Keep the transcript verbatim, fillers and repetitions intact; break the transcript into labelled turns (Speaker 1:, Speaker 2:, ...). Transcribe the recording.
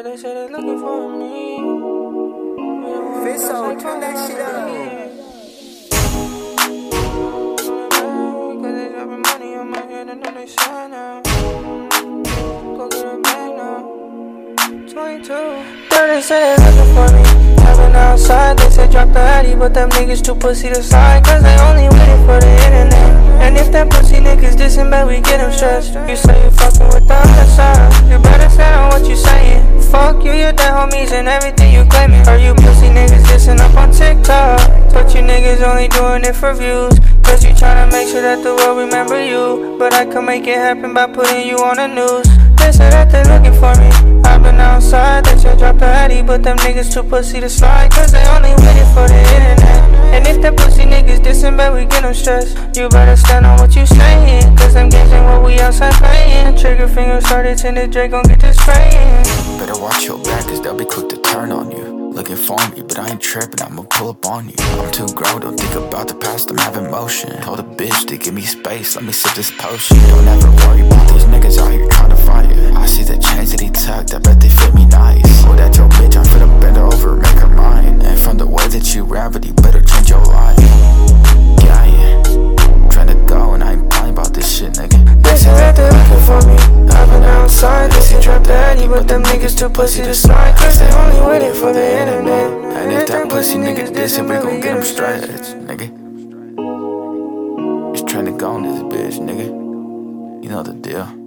Speaker 1: they say they looking for me.
Speaker 2: Fisso, turn that shit up.
Speaker 1: Cause they dropping money on my head and then they sign now. Go get a bag now. twenty-two. Girl, they say they looking for me. Having outside, they say drop the Addy, but them niggas too pussy to slide. Cause they only waiting for the internet. And if that pussy niggas dissing, bet we get them stressed. You say you fucking with the other side, you better stand on what you saying. Fuck you, your dead homies and everything you claiming. Or you pussy niggas dissing up on TikTok, but you niggas only doing it for views. Cause you tryna make sure that the world remember you. But I can make it happen by putting you on the news. They say that they looking for me. I've been outside, they say drop the Addy, but them niggas too pussy to slide. Cause they only waiting for the internet. And if that pussy niggas dissing, bet we get them stressed. You better stand on what you saying, cause them games ain't what we outside playing. Trigger finger started, tinted, Drake gon' get this spraying.
Speaker 3: Better watch your back, cause they'll be quick to turn on you. Looking for me, but I ain't tripping, I'ma pull up on you. I'm too grown, don't think about the past, I'm having motion. Told a bitch to give me space, let me sip this potion. Don't ever worry about these niggas out here trying to fight it. I see the chains that he tucked, I bet they fit me nice. Oh, that your bitch, I'm finna bend her over, make her mine. And from the way that you rap, but you better change your life. Yeah, yeah, trying to go and I ain't playing about this shit, nigga.
Speaker 1: They say that they looking for me. I've been outside, they say drop the Addy, but them niggas too pussy to slide. Cause they only waiting for the internet.
Speaker 3: And if that pussy nigga dissing, we gon' get him straight, nigga. Just trying to go on this bitch, nigga. You know the deal.